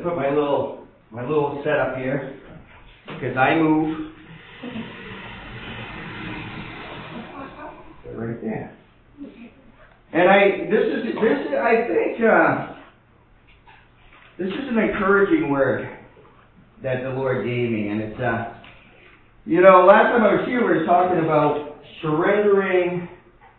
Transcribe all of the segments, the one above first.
put my little setup here because I move. Right there. And I think this is an encouraging word that the Lord gave me, and it's last time I was here we were talking about surrendering.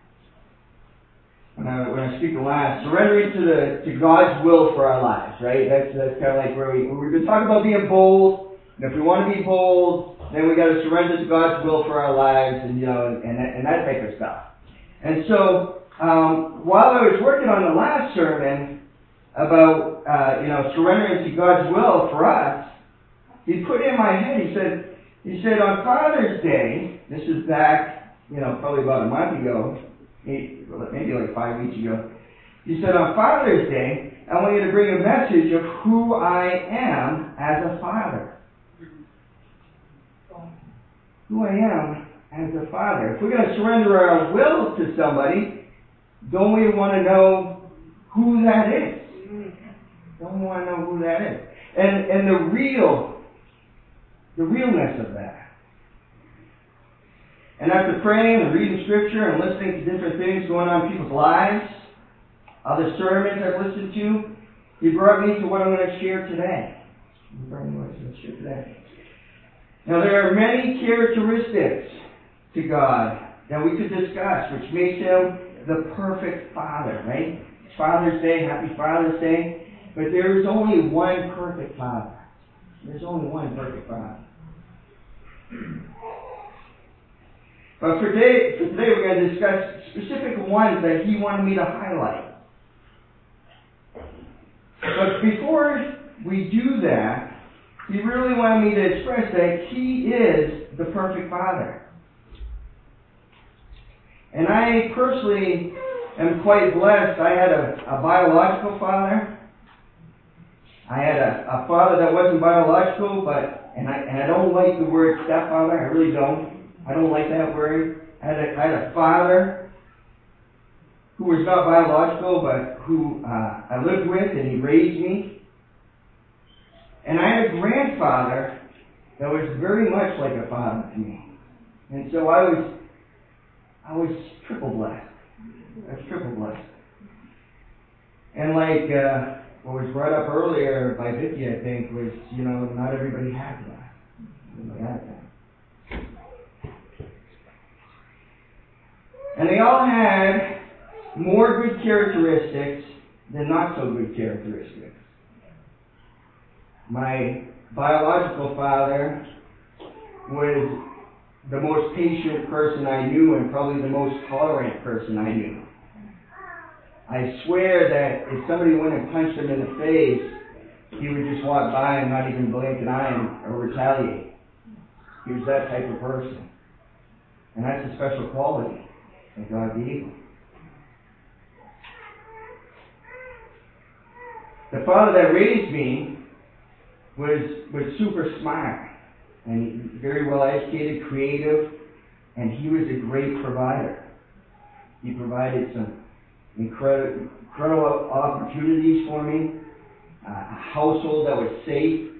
When I speak the last, surrendering to God's will for our lives, right? That's kind of like where we've been talking about being bold, and if we want to be bold, then we got to surrender to God's will for our lives, and that type of stuff. And so while I was working on the last sermon about surrendering to God's will for us, He put in my head. He said on Father's Day, this is back probably about a month ago. Maybe like 5 weeks ago. He said, on Father's Day, I want you to bring a message of who I am as a father. Who I am as a father. If we're going to surrender our will to somebody, don't we want to know who that is? Don't we want to know who that is? And the realness of that. And after praying and reading scripture and listening to different things going on in people's lives, other sermons I've listened to, He brought me to what I'm going to share today. Now there are many characteristics to God that we could discuss, which makes Him the perfect Father, right? It's Father's Day, Happy Father's Day. But there is only one perfect Father. There's only one perfect Father. But for today we're going to discuss specific ones that He wanted me to highlight. But before we do that, He really wanted me to express that He is the perfect Father. And I personally am quite blessed. I had a biological father. I had a father that wasn't biological, and I don't like the word stepfather. I really don't. I don't like that word. I had a father who was not biological, but who I lived with, and he raised me. And I had a grandfather that was very much like a father to me. And so I was triple blessed. I was triple blessed. And like what was brought up earlier by Vicki, I think, was, not everybody had that. Everybody had that. And they all had more good characteristics than not so good characteristics. My biological father was the most patient person I knew and probably the most tolerant person I knew. I swear that if somebody went and punched him in the face, he would just walk by and not even blink an eye or retaliate. He was that type of person. And that's a special quality that God gave him. The father that raised me was super smart and very well educated, creative, and he was a great provider. He provided some incredible opportunities for me, a household that was safe,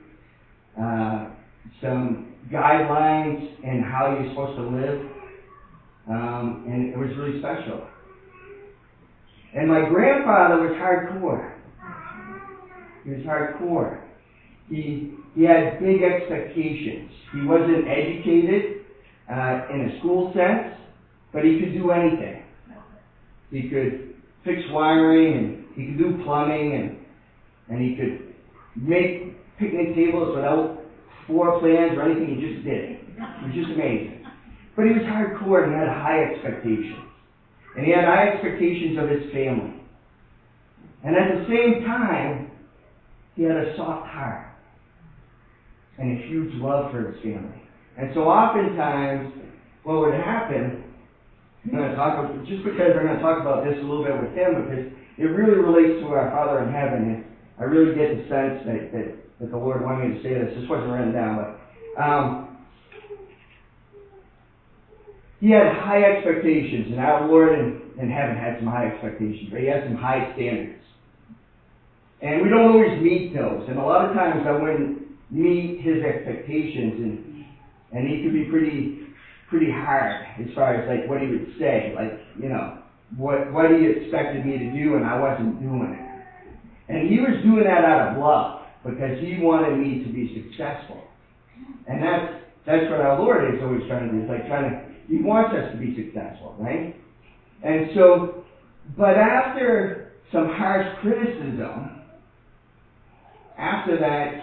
some guidelines in how you're supposed to live, and it was really special. And my grandfather was hardcore. He was hardcore. He had big expectations. He wasn't educated in a school sense, but he could do anything. He could fix wiring, and he could do plumbing, and he could make picnic tables without floor plans or anything. He just did it. It was just amazing. But he was hardcore, and he had high expectations. And he had high expectations of his family. And at the same time, he had a soft heart and a huge love for his family. And so oftentimes, what would happen, I'm going to talk about, just because I'm going to talk about this a little bit with him, because it really relates to our Father in heaven, and I really get the sense that the Lord wanted me to say this. This wasn't written down, but he had high expectations, and our Lord in heaven had some high expectations, but he had some high standards. And we don't always meet those. And a lot of times I wouldn't meet his expectations, and he could be pretty hard as far as like what he would say, like, what he expected me to do, and I wasn't doing it. And he was doing that out of love because he wanted me to be successful. And that's what our Lord is always trying to do. It's like he wants us to be successful, right? And so, but after some harsh criticism, after that,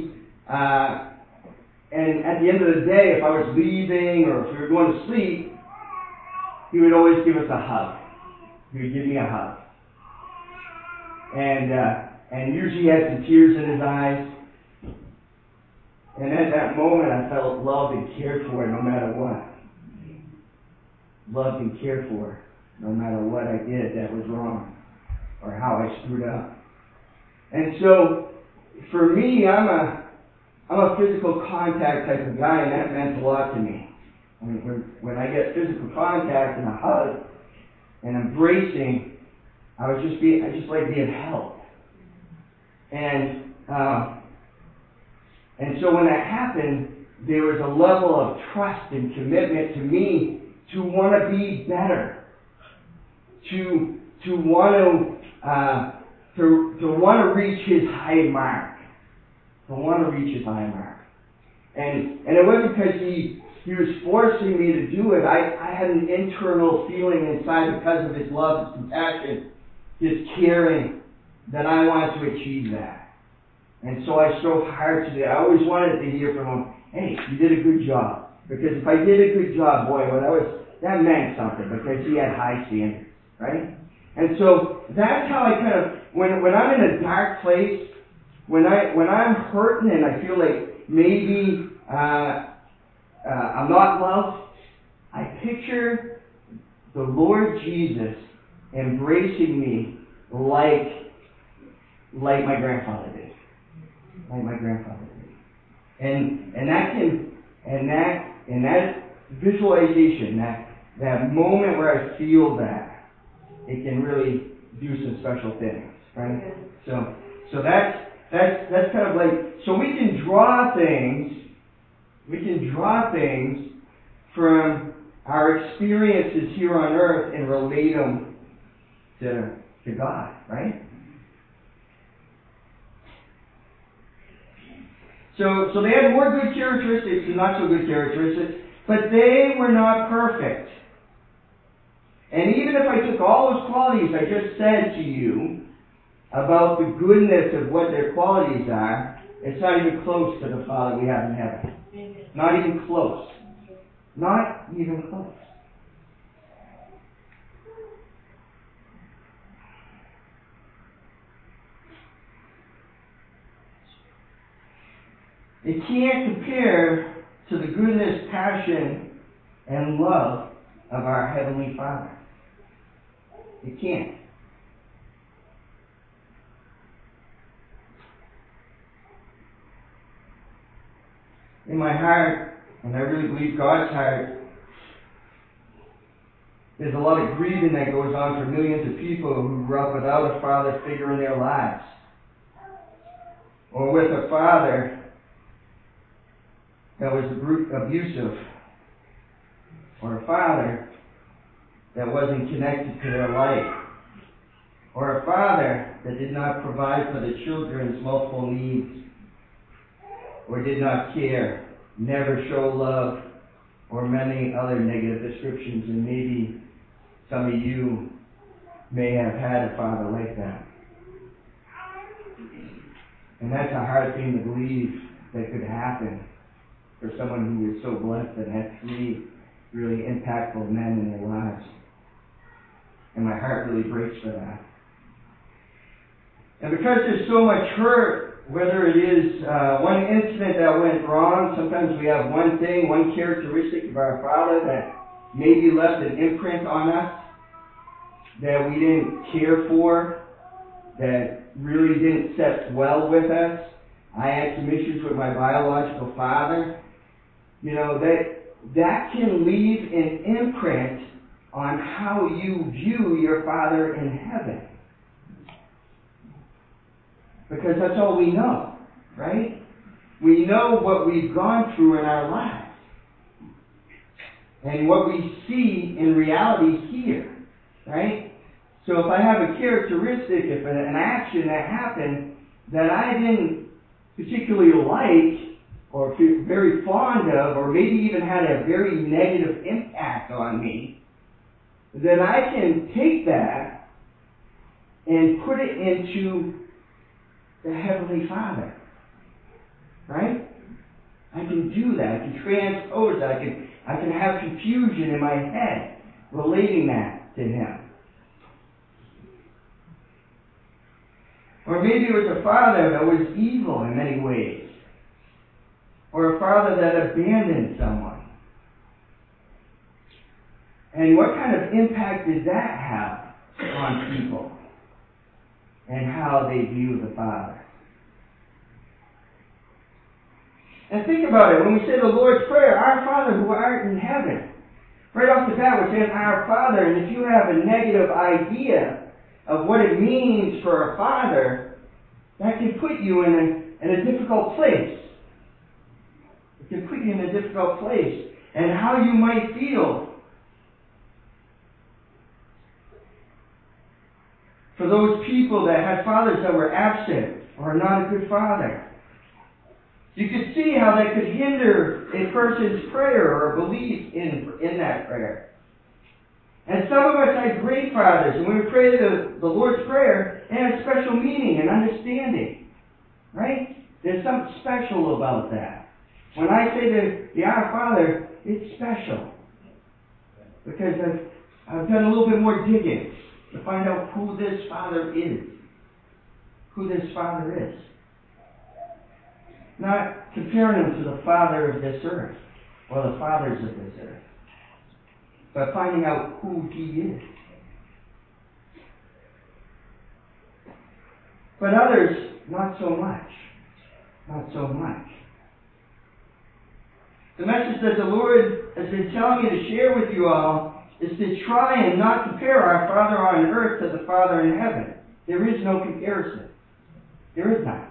and at the end of the day, if I was leaving or if we were going to sleep, he would always give us a hug. He would give me a hug. And usually he had some tears in his eyes. And at that moment, I felt loved and cared for no matter what. Loved and cared for no matter what I did that was wrong or how I screwed up. And so, for me, I'm a physical contact type of guy, and that meant a lot to me. I mean, when I get physical contact and a hug and embracing, I just like being held. And so when that happened, there was a level of trust and commitment to me to want to be better, to want to reach his high mark. To want to reach his high mark. And it wasn't because he was forcing me to do it. I had an internal feeling inside because of his love, his compassion, his caring, that I wanted to achieve that. And so I strove hard to do it. I always wanted to hear from him, hey, you did a good job. Because if I did a good job, boy, that meant something, because he had high standards, right? And so that's how I kind of, when I'm in a dark place, when I'm hurting and I feel like maybe I'm not loved, I picture the Lord Jesus embracing me like my grandfather did. Like my grandfather did. And that visualization, that moment where I feel that, it can really do some special things, right? So that's kind of like, so we can draw things from our experiences here on earth and relate them to God, right? So they had more good characteristics and not so good characteristics, but they were not perfect. And even if I took all those qualities I just said to you about the goodness of what their qualities are, it's not even close to the Father we have in heaven. Not even close. Not even close. It can't compare to the goodness, passion, and love of our Heavenly Father. It can't. In my heart, and I really believe God's heart, there's a lot of grieving that goes on for millions of people who grew up without a father figure in their lives. Or with a father that was abusive. Or a father that wasn't connected to their life. Or a father that did not provide for the children's multiple needs. Or did not care, never show love, or many other negative descriptions. And maybe some of you may have had a father like that. And that's a hard thing to believe that could happen for someone who was so blessed and had three really impactful men in their lives. And my heart really breaks for that. And because there's so much hurt, whether it is one incident that went wrong, sometimes we have one thing, one characteristic of our Father that maybe left an imprint on us that we didn't care for, that really didn't set well with us. I had some issues with my biological father. That can leave an imprint on how you view your Father in heaven. Because that's all we know, right? We know what we've gone through in our lives. And what we see in reality here, right? So if I have a characteristic, if an action that happened that I didn't particularly like or feel very fond of, or maybe even had a very negative impact on me, then I can take that and put it into the Heavenly Father. Right? I can do that. I can transpose that. I can have confusion in my head relating that to Him. Or maybe it was a father that was evil in many ways. Or a father that abandoned someone. And what kind of impact did that have on people? And how they view the Father? And think about it. When we say the Lord's Prayer, Our Father who art in heaven. Right off the bat, we're saying Our Father. And if you have a negative idea of what it means for a father, that can put you in a difficult place. It can put you in a difficult place. And how you might feel for those people that had fathers that were absent or not a good father. You could see how that could hinder a person's prayer or belief in that prayer. And some of us had great fathers, and when we pray the Lord's Prayer, it has special meaning and understanding. Right? There's something special about that. When I say the Our Father, it's special. Because I've done a little bit more digging to find out who this Father is. Who this Father is. Not comparing him to the father of this earth, or the fathers of this earth, but finding out who he is. But others, not so much. Not so much. The message that the Lord has been telling me to share with you all is to try and not compare our Father on earth to the Father in heaven. There is no comparison. There is none.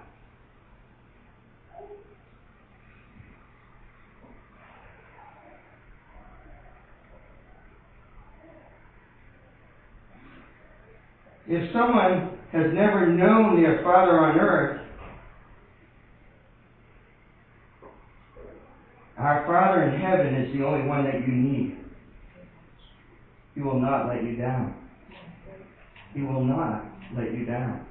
If someone has never known their Father on earth, our Father in heaven is the only one that you need. He will not let you down. He will not let you down.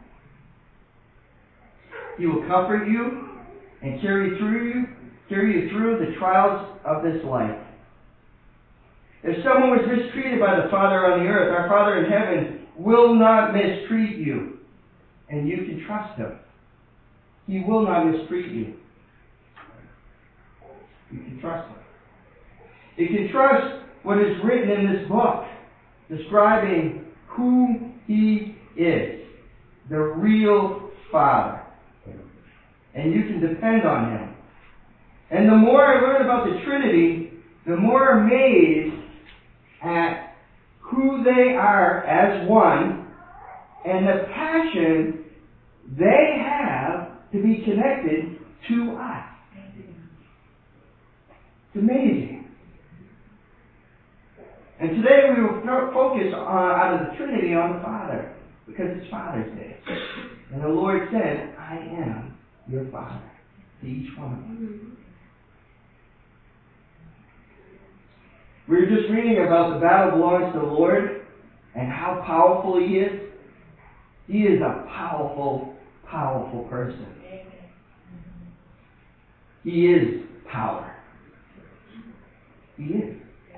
He will comfort you and carry you through the trials of this life. If someone was mistreated by the Father on the earth, our Father in heaven will not mistreat you. And you can trust Him. He will not mistreat you. You can trust Him. You can trust what is written in this book, describing who He is, the real Father. And you can depend on Him. And the more I learn about the Trinity, the more amazed at who they are as one, and the passion they have to be connected to us. It's amazing. And today we will focus out of the Trinity on the Father, because it's Father's Day. And the Lord said, I am your Father to each one of you. We were just reading about the battle belongs to the Lord and how powerful He is. He is a powerful, powerful person. He is power. He is.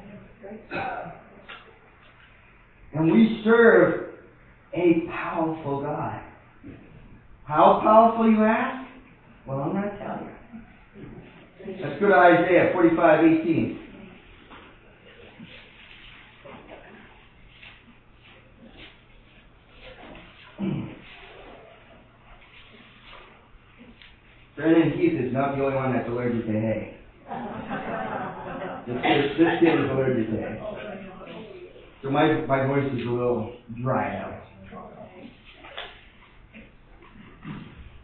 And we serve a powerful God. How powerful, you ask? Well, I'm going to tell you. Let's go to Isaiah 45:18. Brennan Heath is not the only one that's allergic to hay. This kid is allergic to hay. So my voice is a little dried out.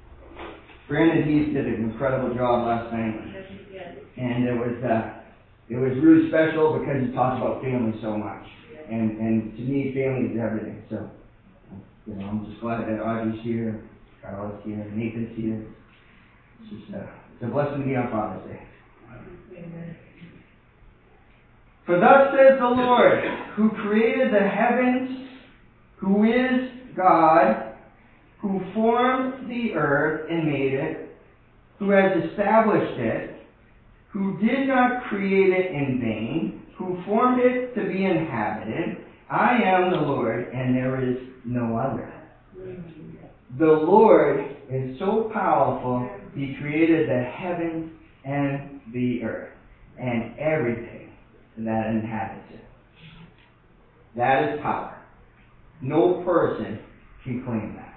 Brandon Heath did an incredible job last night. And it was really special because he talked about family so much. And to me, family is everything. So, I'm just glad that Audrey's here, Carla's here, Nathan's here. It's a blessing to be on Father's Day. Amen. For thus says the Lord, who created the heavens, who is God, who formed the earth and made it, who has established it, who did not create it in vain, who formed it to be inhabited. I am the Lord, and there is no other. The Lord is so powerful, He created the heavens and the earth, and everything that inhabits it. That is power. No person can claim that.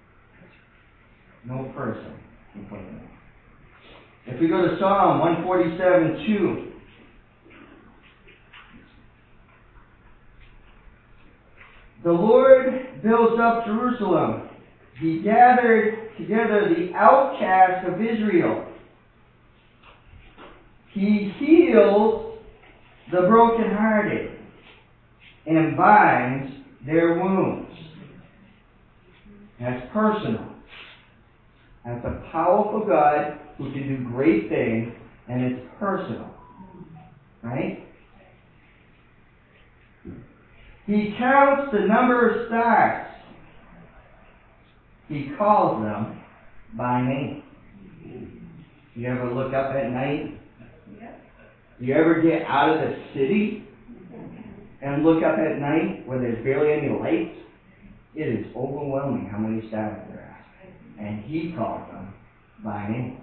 No person can claim that. If we go to Psalm 147:2, the Lord builds up Jerusalem. He gathered together the outcasts of Israel. He heals the brokenhearted and binds their wounds. That's personal. That's a powerful God who can do great things, and it's personal. Right? He counts the number of stars. He calls them by name. You ever look up at night? You ever get out of the city and look up at night where there's barely any lights? It is overwhelming how many stars there are. And He calls them by name.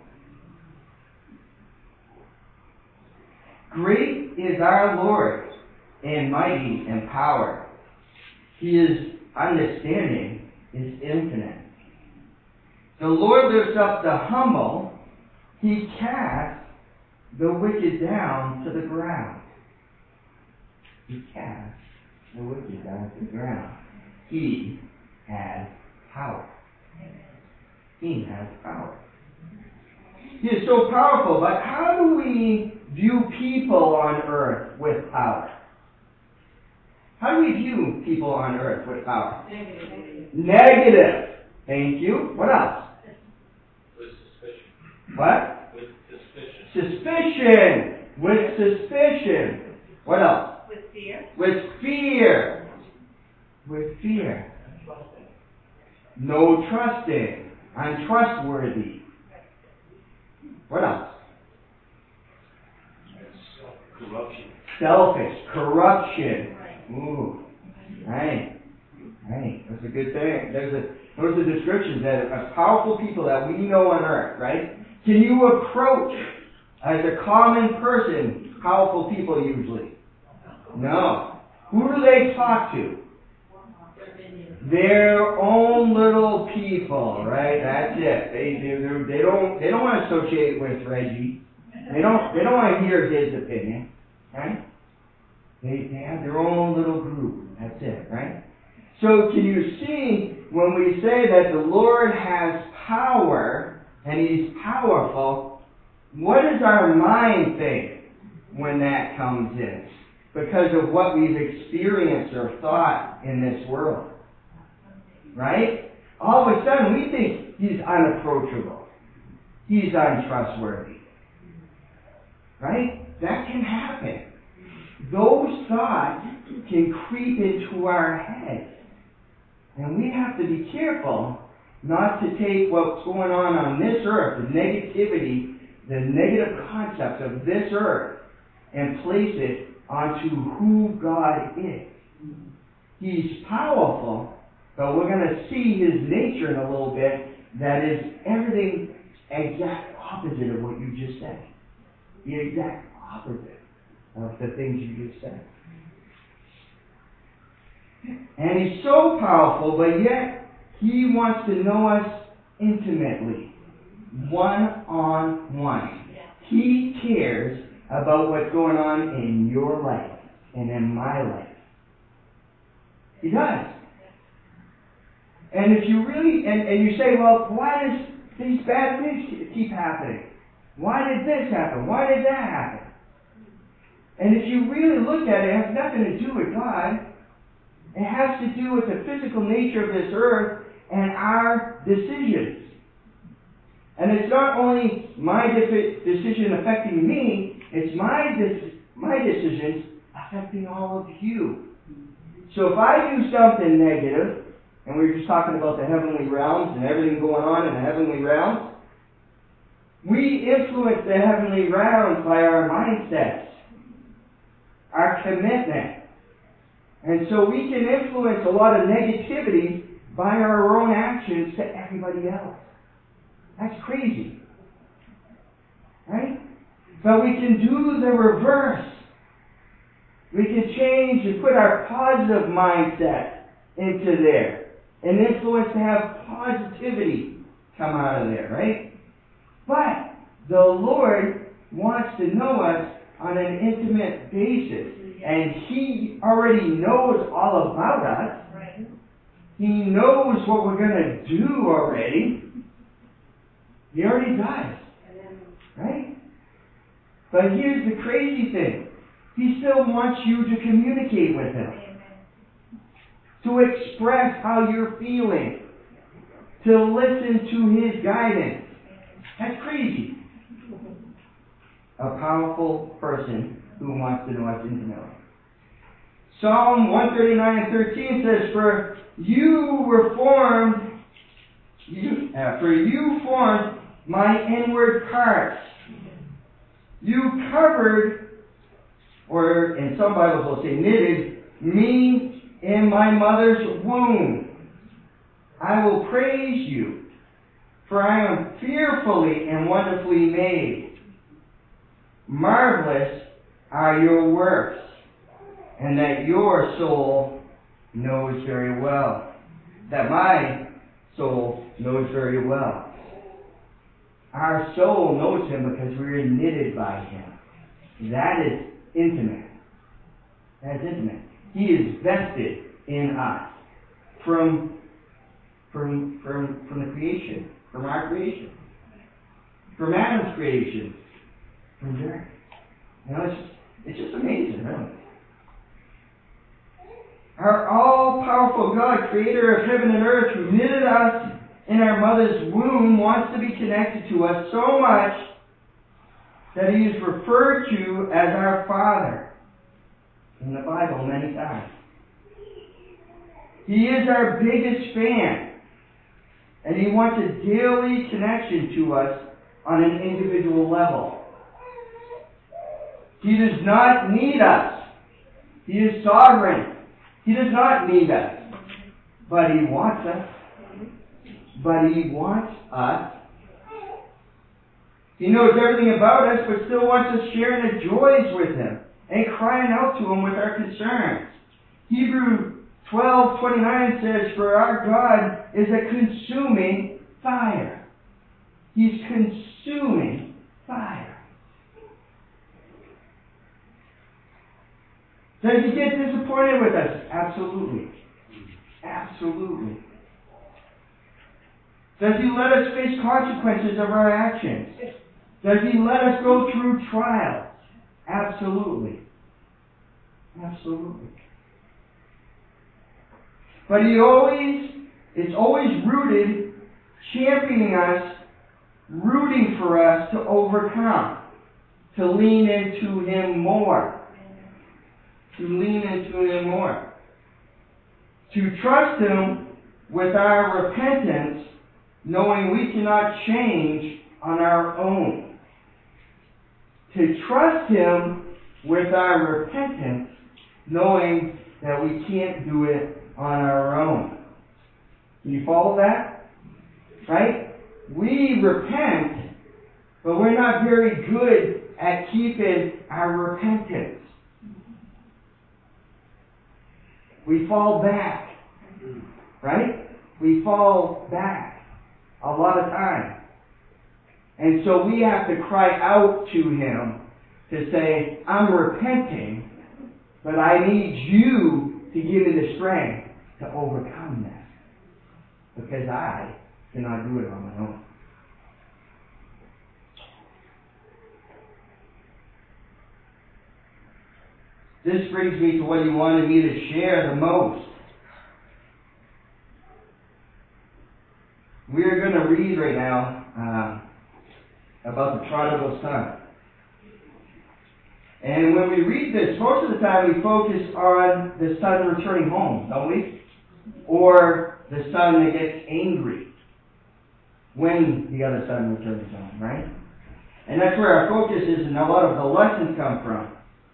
Great is our Lord, and mighty in power. His understanding is infinite. The Lord lifts up the humble. He casts the wicked down to the ground. He casts the wicked down to the ground. He has power. He has power. He is so powerful, but how do we view people on earth with power? How do we view people on earth with power? Negative. Thank you. What else? With suspicion. What? With suspicion. Suspicion. With suspicion. What else? With fear. With fear. With fear. No trusting. Untrustworthy. What else? Corruption. Selfish. Corruption. Ooh. Right. Right. That's a good thing. Those are descriptions that are powerful people that we know on earth, right? Can you approach, as a common person, powerful people usually? No. Who do they talk to? Their own little people, right? That's it. They don't want to associate with Reggie. They don't want to hear his opinion, right? They have their own little group. That's it, right? So can you see when we say that the Lord has power and He's powerful, what does our mind think when that comes in? Because of what we've experienced or thought in this world. Right? All of a sudden we think He's unapproachable. He's untrustworthy. Right? That can happen. Those thoughts can creep into our heads. And we have to be careful not to take what's going on this earth, the negativity, the negative concepts of this earth, and place it onto who God is. He's powerful, but we're going to see His nature in a little bit that is everything exact opposite of what you just said. The exact opposite of the things you just said. And He's so powerful, but yet He wants to know us intimately, one-on-one. He cares about what's going on in your life and in my life. He does. And if you really, and you say, well, why these bad things keep happening. Why did this happen? Why did that happen? And if you really look at it, it has nothing to do with God. It has to do with the physical nature of this earth and our decisions. And it's not only my decision affecting me, it's my decisions affecting all of you. So if I do something negative, and we were just talking about the heavenly realms and everything going on in the heavenly realms, we influence the heavenly realms by our mindsets, our commitment. And so we can influence a lot of negativity by our own actions to everybody else. That's crazy. Right? But we can do the reverse. We can change and put our positive mindset into there and influence to have positivity come out of there, right? But the Lord wants to know us on an intimate basis. And He already knows all about us. He knows what we're going to do already. He already does. Right? But here's the crazy thing. He still wants you to communicate with Him. To express how you're feeling. To listen to His guidance. That's crazy. A powerful person who wants to know us intimately. Psalm 139:13 says, For you formed my inward parts. You covered, or in some Bibles will say knitted, me in my mother's womb. I will praise you, for I am fearfully and wonderfully made. Marvelous are your works, and that your soul knows very well. That my soul knows very well. Our soul knows Him because we are knitted by Him. That is intimate. That is intimate. He is vested in us from the creation, from our creation, from Adam's creation, from there. It's just amazing, really. Our all-powerful God, creator of heaven and earth, who knitted us in our mother's womb, wants to be connected to us so much that He is referred to as our Father in the Bible many times. He is our biggest fan, and He wants a daily connection to us on an individual level. He does not need us. He is sovereign. He does not need us. But He wants us. But He wants us. He knows everything about us, but still wants us sharing the joys with Him and crying out to Him with our concerns. Hebrews 12:29 says, For our God is a consuming fire. He's consuming fire. Does He get disappointed with us? Absolutely. Absolutely. Does He let us face consequences of our actions? Does He let us go through trials? Absolutely. Absolutely. But it's always rooted, championing us, rooting for us to overcome, to lean into Him more. To lean into Him more. To trust Him with our repentance, knowing we cannot change on our own. To trust Him with our repentance, knowing that we can't do it on our own. Can you follow that? Right? We repent, but we're not very good at keeping our repentance. We fall back. Right? We fall back a lot of time. And so we have to cry out to Him to say, I'm repenting, but I need you to give me the strength to overcome this. Because I cannot do it on my own. this brings me to what he wanted me to share the most. We are going to read right now about the prodigal son. And when we read this, most of the time we focus on the son returning home, don't we? Or the son that gets angry when the other son returns home, right? And that's where our focus is and a lot of the lessons come from.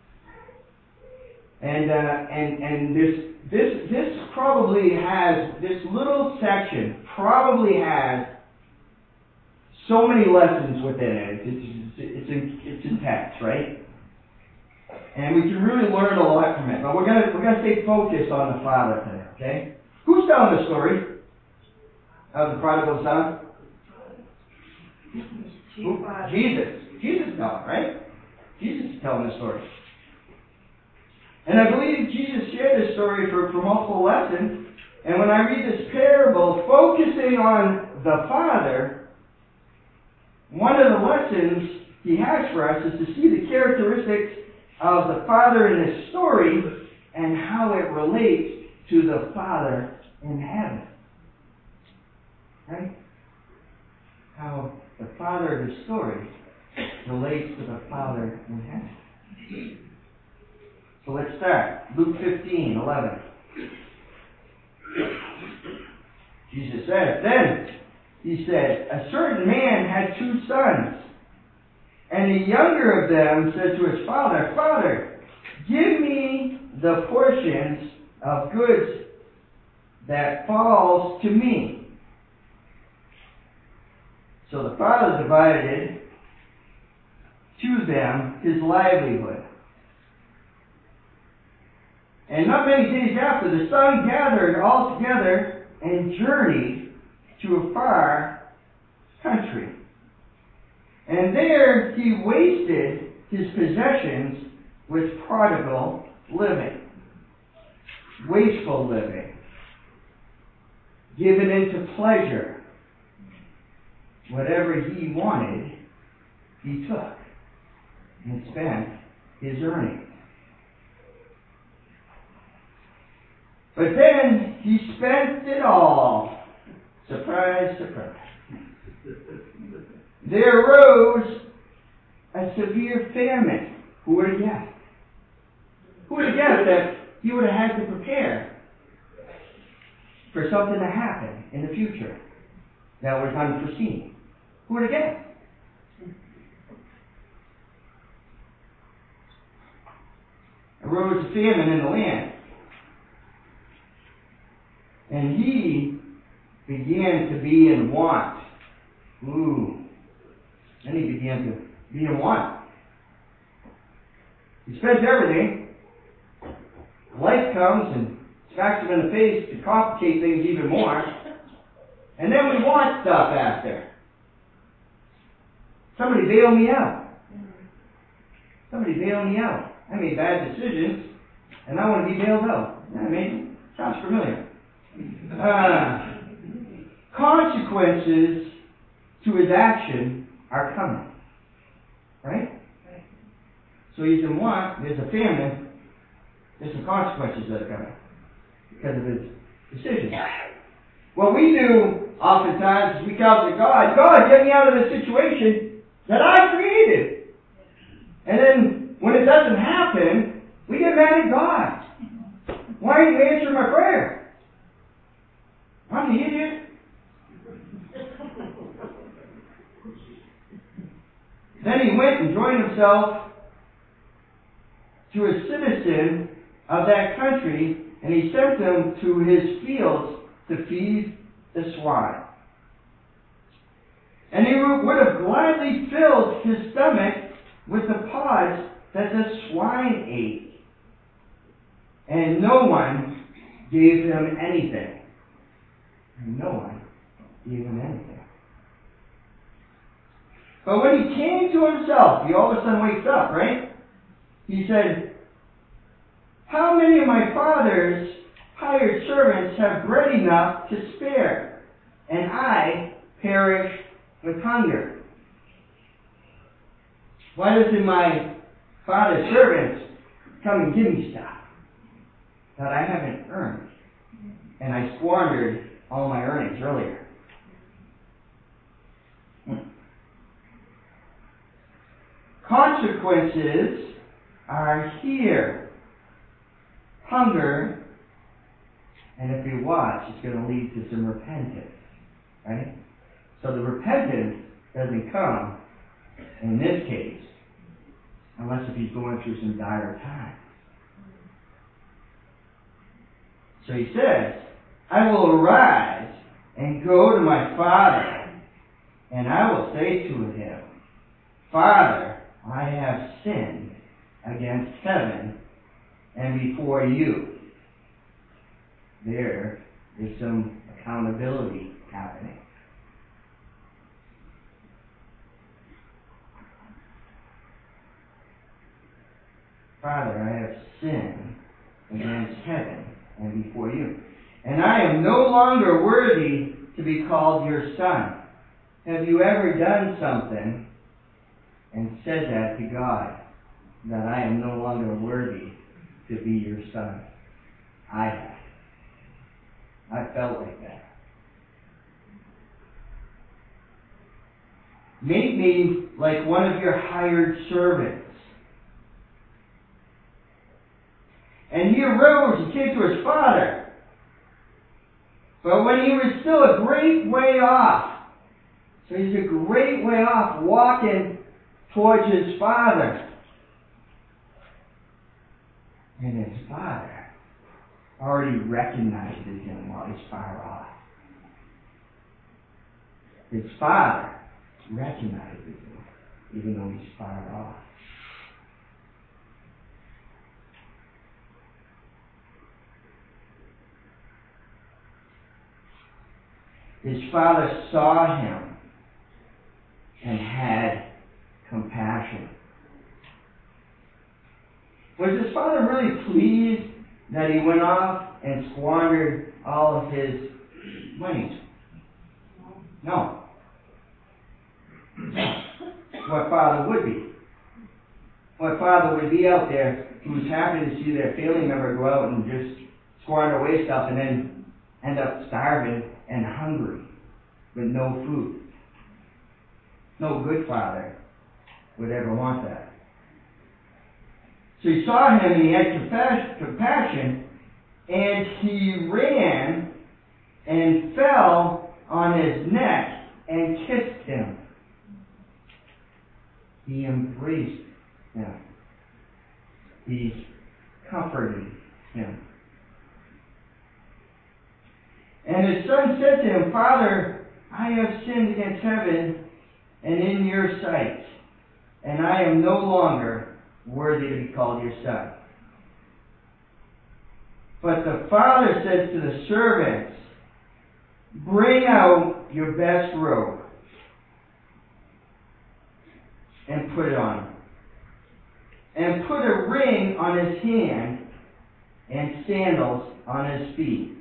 And this probably has, this little section probably has so many lessons within it. It's intense, right? And we can really learn a lot from it. But we're gonna stay focused on the father today, okay? Who's telling the story of the prodigal son? Jesus. Jesus is telling, right? Jesus is telling the story. And I believe Jesus shared this story for multiple lessons. And when I read this parable, focusing on the father, one of the lessons he has for us is to see the characteristics of the father in this story and how it relates to the Father in heaven. Right? How the father of the story relates to the Father in heaven. So let's start. Luke 15:11. Jesus says, "Then he said, a certain man had 2 sons. And the younger of them said to his father, Father, give me the portions of goods that falls to me. So the father divided to them his livelihood. And not many days after, the son gathered all together and journeyed to a far country. And there he wasted his possessions with prodigal living, wasteful living, given into pleasure. Whatever he wanted, he took and spent his earnings. But then he spent it all. Surprise, surprise. There arose a severe famine. Who would have guessed? Who would have guessed that he would have had to prepare for something to happen in the future that was unforeseen? Who would have guessed? Arose a famine in the land. And he began to be in want. And he began to be in want. He spends everything. Life comes and smacks him in the face to complicate things even more. And then we want stuff after. Somebody bail me out. Somebody bail me out. I made bad decisions, and I want to be bailed out. Sounds familiar. Consequences to his action are coming. Right? So he's in want, there's a famine, there's some consequences that are coming because of his decision. What we do oftentimes is we count to God, God, get me out of the situation that I created. And then when it doesn't happen, we get mad at God. Why aren't you answering my prayer? I'm the idiot. Then he went and joined himself to a citizen of that country, and he sent him to his fields to feed the swine. And he would have gladly filled his stomach with the pods that the swine ate. And no one gave him anything. And no one gave him anything. But when he came to himself, he all of a sudden wakes up, right? He said, how many of my father's hired servants have bread enough to spare, and I perish with hunger? Why doesn't my father's servants come and give me stuff that I haven't earned. And I squandered all my earnings earlier. Consequences are here. Hunger, and if you watch, it's going to lead to some repentance, right? So the repentance doesn't come, in this case, unless if he's going through some dire times. So he says, I will arise and go to my father, and I will say to him, Father, I have sinned against heaven and before you. There is some accountability happening. Father, I have sinned against heaven and before you. And I am no longer worthy to be called your son. Have you ever done something and said that to God, that I am no longer worthy to be your son? I have. I felt like that. Make me like one of your hired servants. And he arose and came to his father. But when he was still a great way off, so he's a great way off walking towards his father. And his father already recognizes him while he's far off. His father recognizes him even though he's far off. His father saw him and had compassion. Was his father really pleased that he went off and squandered all of his money? No. What father would be? What father would be out there who's happy to see their family member go out and just squander away stuff and then end up starving and hungry with no food? No good father would ever want that. So he saw him and he had compassion, and he ran and fell on his neck and kissed him. He embraced him. He comforted him. And his son said to him, Father, I have sinned against heaven and in your sight, and I am no longer worthy to be called your son. But the father says to the servants, bring out your best robe and put it on him, and put a ring on his hand and sandals on his feet.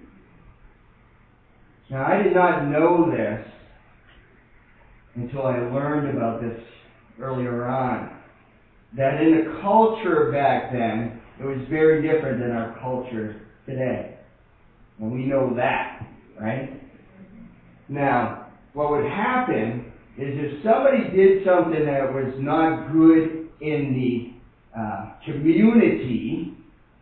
Now, I did not know this until I learned about this earlier on, that in the culture back then, it was very different than our culture today. And we know that, right? Now, what would happen is if somebody did something that was not good in the community,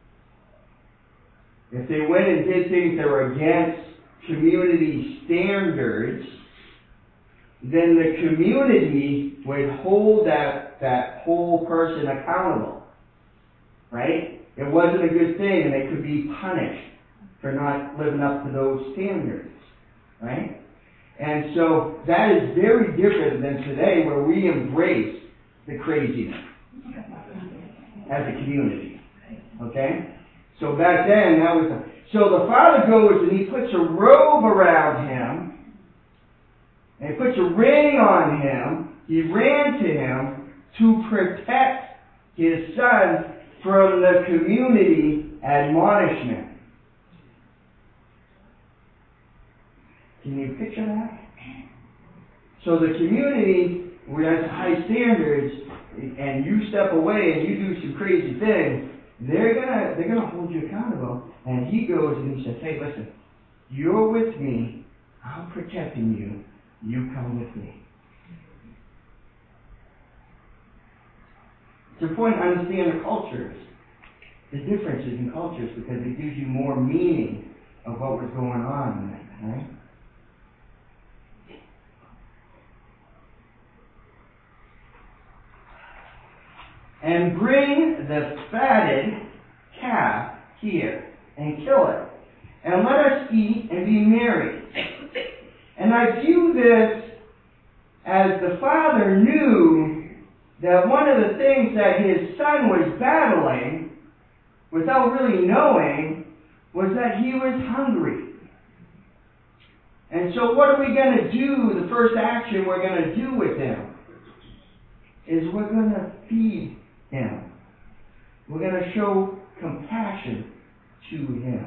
if they went and did things that were against community standards, then the community would hold that whole person accountable, right? It wasn't a good thing, and they could be punished for not living up to those standards, right? And so that is very different than today, where we embrace the craziness as a community, okay? So back then, that was so the father goes and he puts a robe around him, and he puts a ring on him. He ran to him to protect his son from the community admonishment. Can you picture that? So the community, where has high standards, and you step away and you do some crazy things, they're gonna hold you accountable. And he goes and he says, hey, listen, you're with me. I'm protecting you. You come with me. It's important to understand the cultures, the differences in cultures, because it gives you more meaning of what was going on in that, right? And bring the fatted calf here and kill it, and let us eat and be merry. And I view this as the father knew that one of the things that his son was battling, without really knowing, was that he was hungry. And so what are we going to do? The first action we're going to do with him is we're going to feed him. We're going to show compassion to him.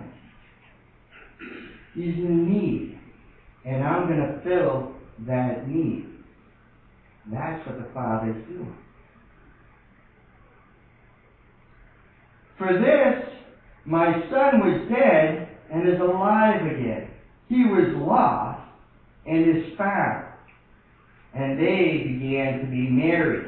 He's in need, and I'm going to fill that need. That's what the Father's doing. For this, my son was dead and is alive again. He was lost and is found. And they began to be merry.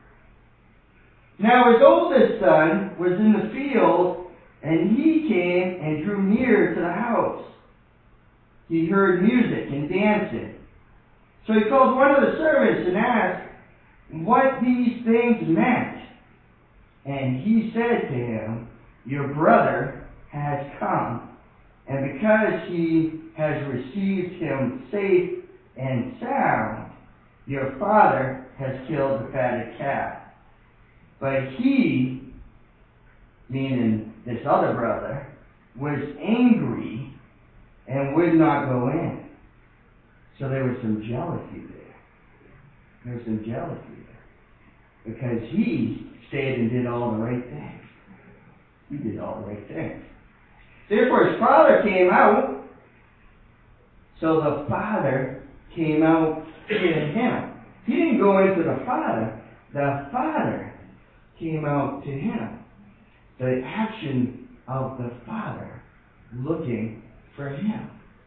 Now his oldest son was in the field, and he came and drew near to the house. He heard music and dancing. So he called one of the servants and asked what these things meant. And he said to him, your brother has come, and because he has received him safe and sound, your father has killed the fatted calf. But he, meaning this other brother, was angry and would not go in. So there was some jealousy there. There was some jealousy there. Because he stayed and did all the right things. He did all the right things. Therefore his father came out. So the father came out to him. He didn't go into the father. The father came out to him. The action of the father looking for him.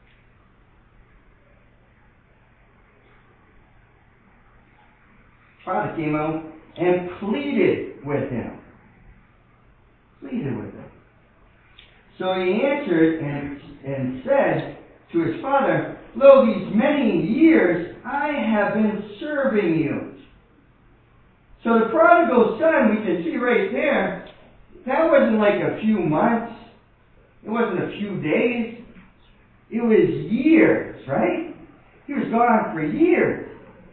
Father came out and pleaded with him. Pleaded with him. So he answered and said to his father, lo, these many years I have been serving you. So the prodigal son, we can see right there, that wasn't like a few months. It wasn't a few days. It was years, right? He was gone for years.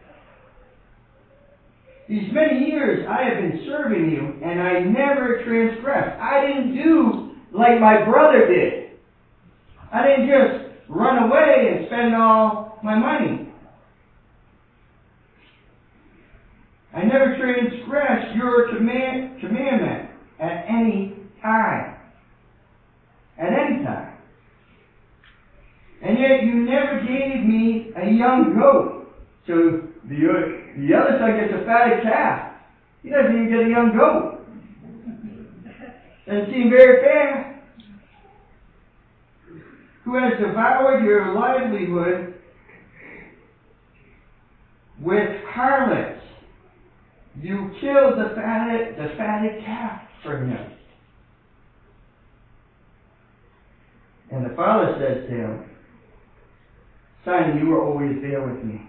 These many years I have been serving you, and I never transgressed. I didn't do like my brother did. I didn't just run away and spend all my money. I never transgressed your commandment at any time. At any time. And yet you never gave me a young goat. So the other son gets a fatted calf. He doesn't even get a young goat. Doesn't seem very fair. Who has devoured your livelihood with harlots. You killed the fatted calf for him. And the father says to him, son, you were always there with me.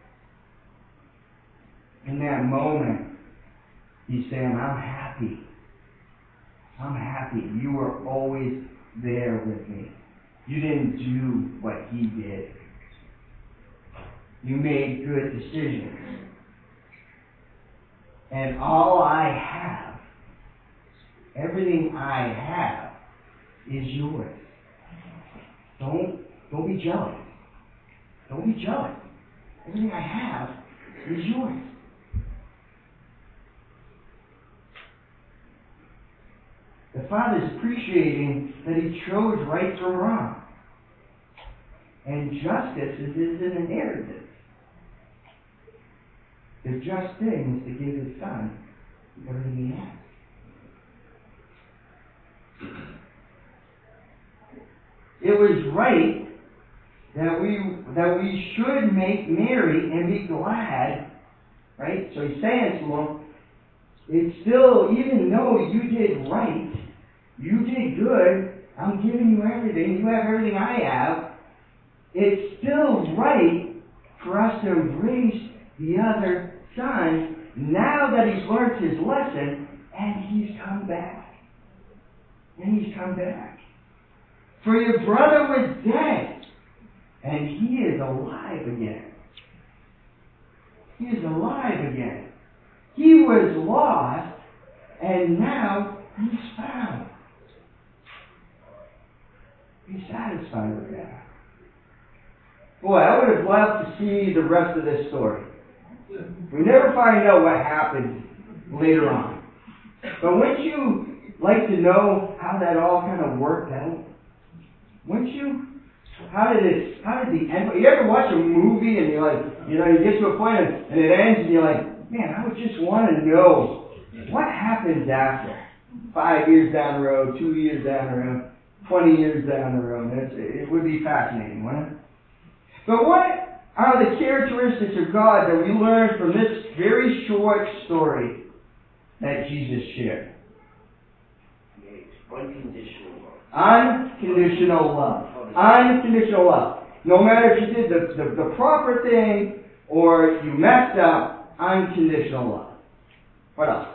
In that moment, he's saying, I'm happy. I'm happy. You were always there with me. You didn't do what he did. You made good decisions. And all I have, everything I have, is yours. Don't be jealous. Don't be jealous. Everything I have is yours. The Father's appreciating that he chose right from wrong. And justice is an inheritance. The just thing is to give his son everything he has. it was right that we should make merry and be glad, right? So he's saying to them, it's still, even though you did right, you did good, I'm giving you everything, you have everything I have, it's still right for us to embrace the other son now that he's learned his lesson and he's come back. And he's come back. For your brother was dead and he is alive again. He is alive again. He was lost and now he's found. Be satisfied with that. Boy, I would have loved to see the rest of this story. We never find out what happened later on. But wouldn't you like to know how that all kind of worked out? Wouldn't you? How did the end? You ever watch a movie and you're like, you get to a point and it ends and you're like, man, I would just want to know what happens after. 5 years down the road, 2 years down the road, 20 years down the road. It would be fascinating, wouldn't it? But what are the characteristics of God that we learn from this very short story that Jesus shared? Unconditional love. Unconditional love. Unconditional love. No matter if you did the proper thing or you messed up, unconditional love. What else?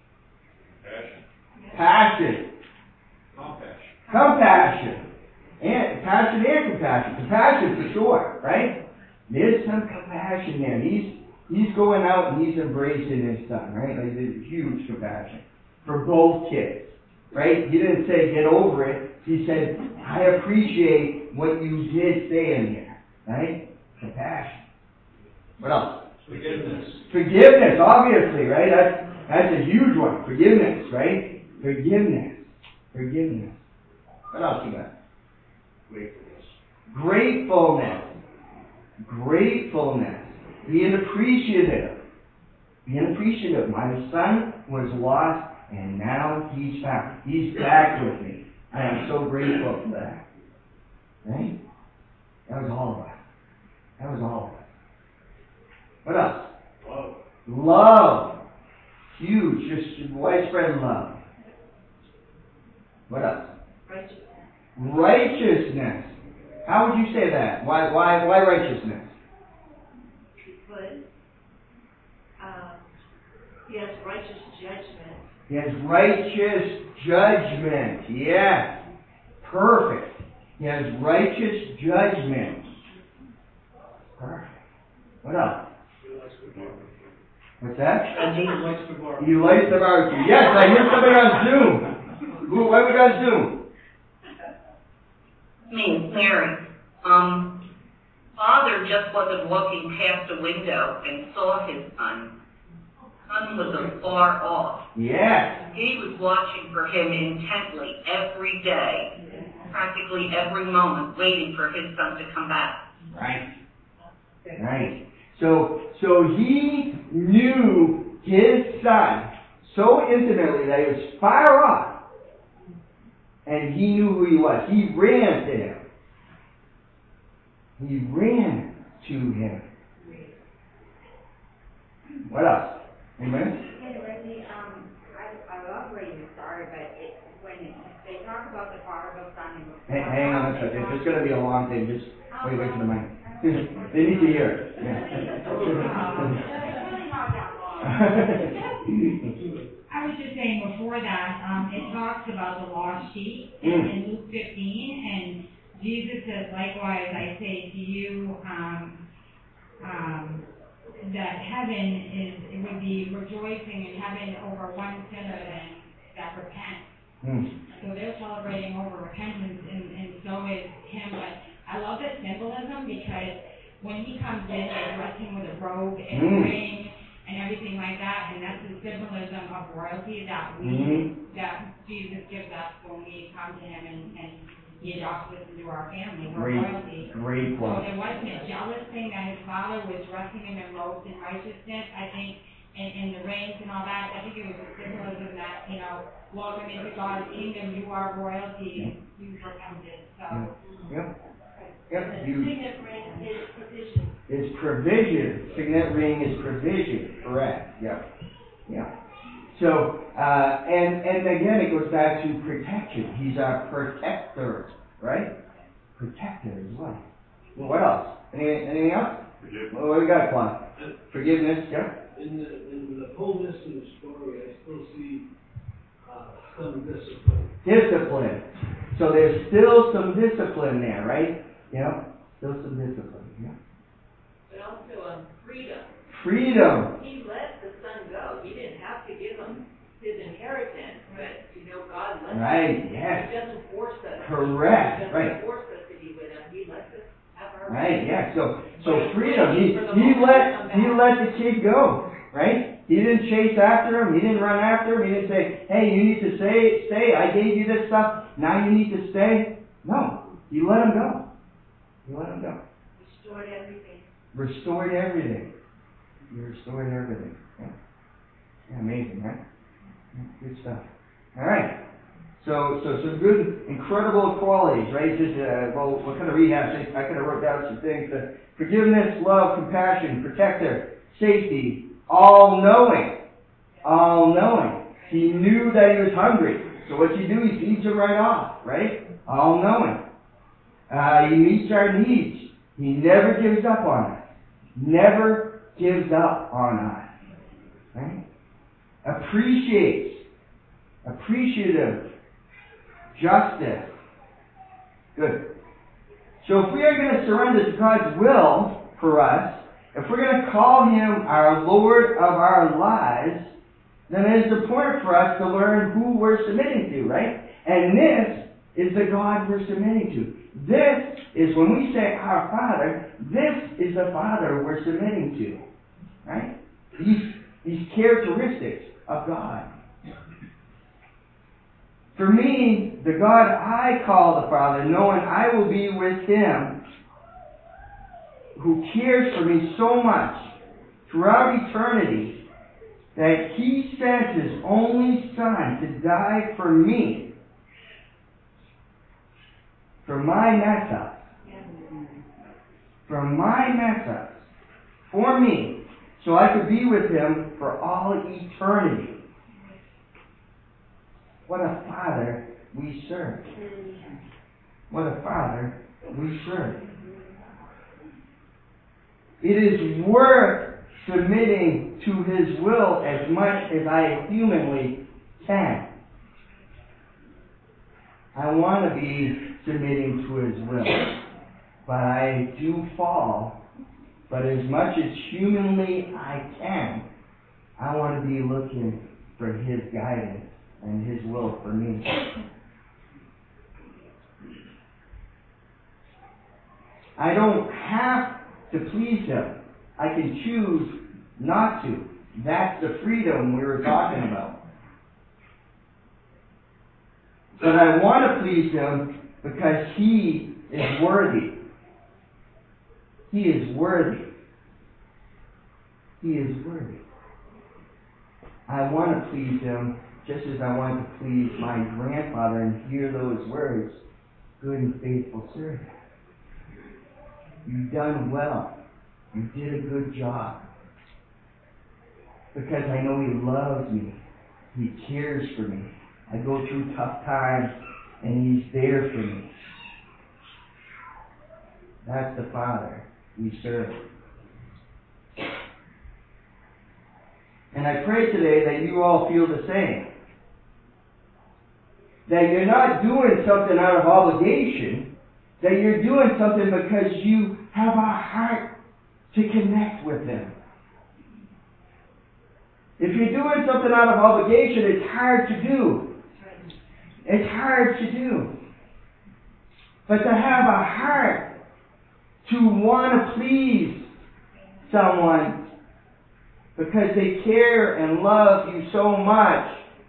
Passion. Compassion. And passion and compassion. Compassion for sure, right? There's some compassion there. He's going out and he's embracing his son, right? Like there's huge compassion for both kids, right? He didn't say get over it. He said, I appreciate what you did say in here, right? Compassion. What else? Forgiveness, obviously, right? That's a huge one. Forgiveness, right? Forgiveness. What else you got? Gratefulness. Being appreciative. My son was lost and now he's found. He's back with me. I am so grateful for that. Right? That was all of it. What else? Love. Huge. Just widespread love. What else? Righteousness. How would you say that? Why righteousness? Because he has righteous judgment. He has righteous judgment. Yes. Perfect. He has righteous judgment. Perfect. What else? What's that? He likes the barbecue. He likes the barbecue. Yes, I hear somebody on Zoom. Why we got Zoom? Me, Mary. Father just wasn't walking past a window and saw his son. Son was afar off. Yes. He was watching for him intently every day, practically every moment, waiting for his son to come back. Right. So he knew his son so intimately that he was far off, and he knew who he was. He ran to him. What else? Amen? Hey, Lindsay, I love where you started, but when they talk about the prodigal son and Hey, hang on a second. It's going to be a long thing. Just wait for the mic. They need to hear it. Yeah. It's really not that long. I was just saying before that, it talks about the lost sheep in Luke 15, and Jesus says, likewise, I say to you, that heaven would be rejoicing in heaven over one sinner that repents. So they're celebrating over repentance, and so is him. But I love the symbolism, because when he comes in, they dress him with a robe and a ring and everything like that, and that's the symbolism of royalty that that Jesus gives us when we come to him and he adopts us into our family. We're royalty. Great So point. there wasn't a jealous thing that his father was dressing him in robes and righteousness. I think, and the rings and all that. I think to use the symbolism that, welcome into God's kingdom, you are royalty, you've repented, so. Yep. The signet ring is provision. It's provision. Signet ring is provision. Correct. Yep. So, and again, it goes back to protection. He's our protector, right? Protector as well. What else? Anything else? Forgiveness. What do we got, Claude? Forgiveness, yeah? In the fullness of the story, I still see some discipline. Discipline. So there's still some discipline there, right? Yeah. Still some discipline. Yeah. But also freedom. Freedom. He let the son go. He didn't have to give him his inheritance, but God lets Right. us. Yes. He doesn't force us. Correct. He doesn't Right. force us to be with him. He lets us have our Right. Yeah. So But freedom. waiting for the moment He to come let the kid go. Right. He didn't chase after him. He didn't run after him. He didn't say, "Hey, you need to stay. I gave you this stuff. Now you need to stay." No. He let him go. He let him go. Restored everything. Restored everything. You restored everything. Yeah, amazing, right? Yeah, good stuff. All right. So some good, incredible qualities, right? Just we'll kind of rehash. I kind of wrote down some things: forgiveness, love, compassion, protector, safety, all-knowing. All-knowing. He knew that he was hungry. So what's he do? He feeds him right off, right? All-knowing. He meets our needs. He never gives up on us. Never gives up on us. Right? Appreciates. Appreciative. Justice. Good. So if we are going to surrender to God's will for us, if we're going to call Him our Lord of our lives, then it is important for us to learn who we're submitting to, right? And this is the God we're submitting to. This is, when we say our Father, this is the Father we're submitting to. Right? These characteristics of God. For me, the God I call the Father, knowing I will be with Him, who cares for me so much throughout eternity, that He sent His only Son to die for me, for my mess ups. For my mess ups. For me. So I could be with Him for all eternity. What a Father we serve. What a Father we serve. It is worth submitting to His will as much as I humanly can. I want to be submitting to His will. But I do fall. But as much as humanly I can, I want to be looking for His guidance and His will for me. I don't have to please Him. I can choose not to. That's the freedom we were talking about. But I want to please Him because He is worthy. He is worthy. He is worthy. I want to please Him just as I want to please my grandfather and hear those words, "Good and faithful servant. You've done well. You did a good job." Because I know He loves me. He cares for me. I go through tough times and He's there for me. That's the Father we serve. And I pray today that you all feel the same. That you're not doing something out of obligation. That you're doing something because you have a heart to connect with Him. If you're doing something out of obligation, it's hard to do. It's hard to do. But to have a heart to want to please someone because they care and love you so much,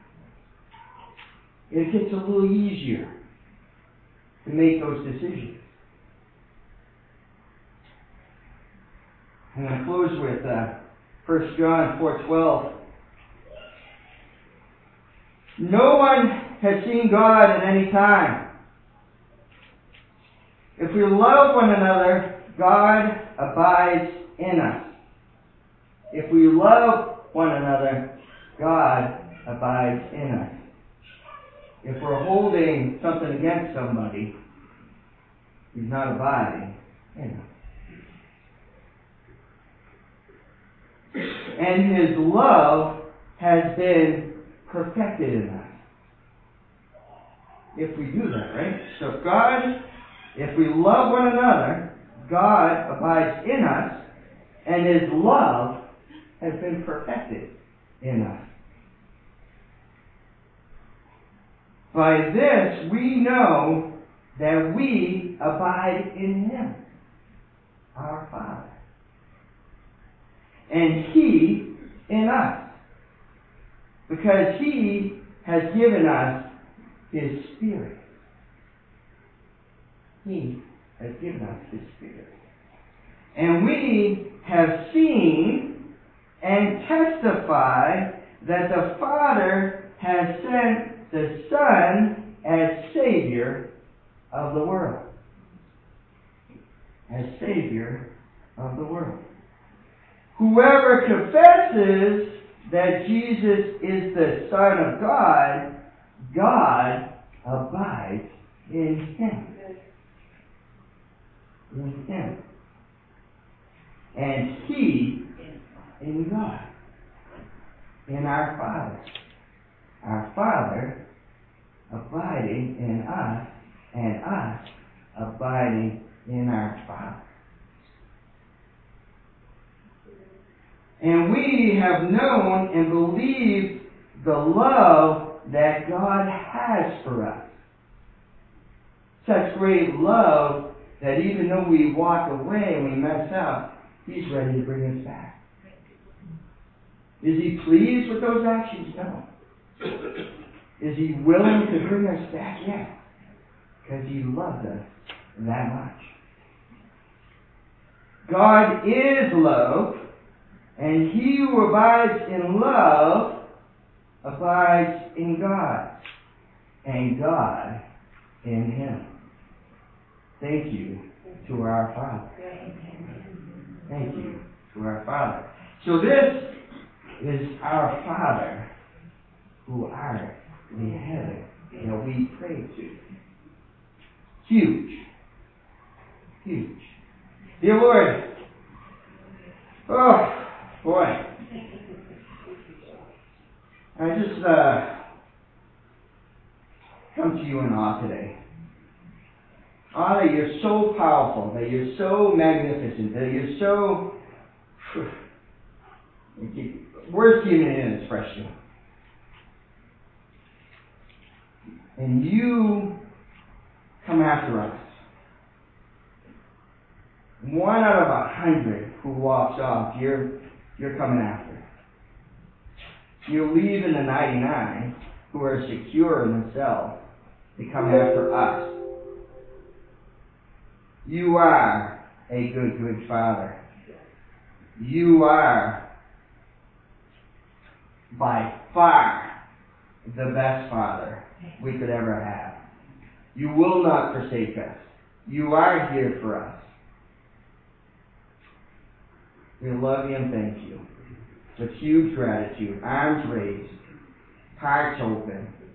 it gets a little easier to make those decisions. I'm going to close with 1 John 4:12. No one has seen God at any time. If we love one another, God abides in us. If we love one another, God abides in us. If we're holding something against somebody, He's not abiding in us. And His love has been perfected in us. If we do that, right? So if we love one another, God abides in us, and His love has been perfected in us. By this we know that we abide in Him, our Father, and He in us, because He has given us His Spirit. He has given us His Spirit. And we have seen and testified that the Father has sent the Son as Savior of the world. As Savior of the world. Whoever confesses that Jesus is the Son of God, God abides in him. In him. And he in God. In our Father. Our Father abiding in us, and us abiding in our Father. And we have known and believed the love that God has for us. Such great love that even though we walk away and we mess up, He's ready to bring us back. Is He pleased with those actions? No. Is He willing to bring us back? Yes. Because He loves us that much. God is love, and he who abides in love abides in God, and God in him. Thank you to our Father. Thank you to our Father. So this is our Father who art in heaven that we pray to. Huge. Huge. Dear Lord, oh boy, I just come to you in awe today. Awe that you're so powerful, that you're so magnificent, that you're so... Words can't even express you. And you come after us. One out of 100 who walks off, you're coming after. You leave in the 99 who are secure in themselves to come after us. You are a good, good Father. You are by far the best Father we could ever have. You will not forsake us. You are here for us. We love you and thank you. With huge gratitude, arms raised, hearts open,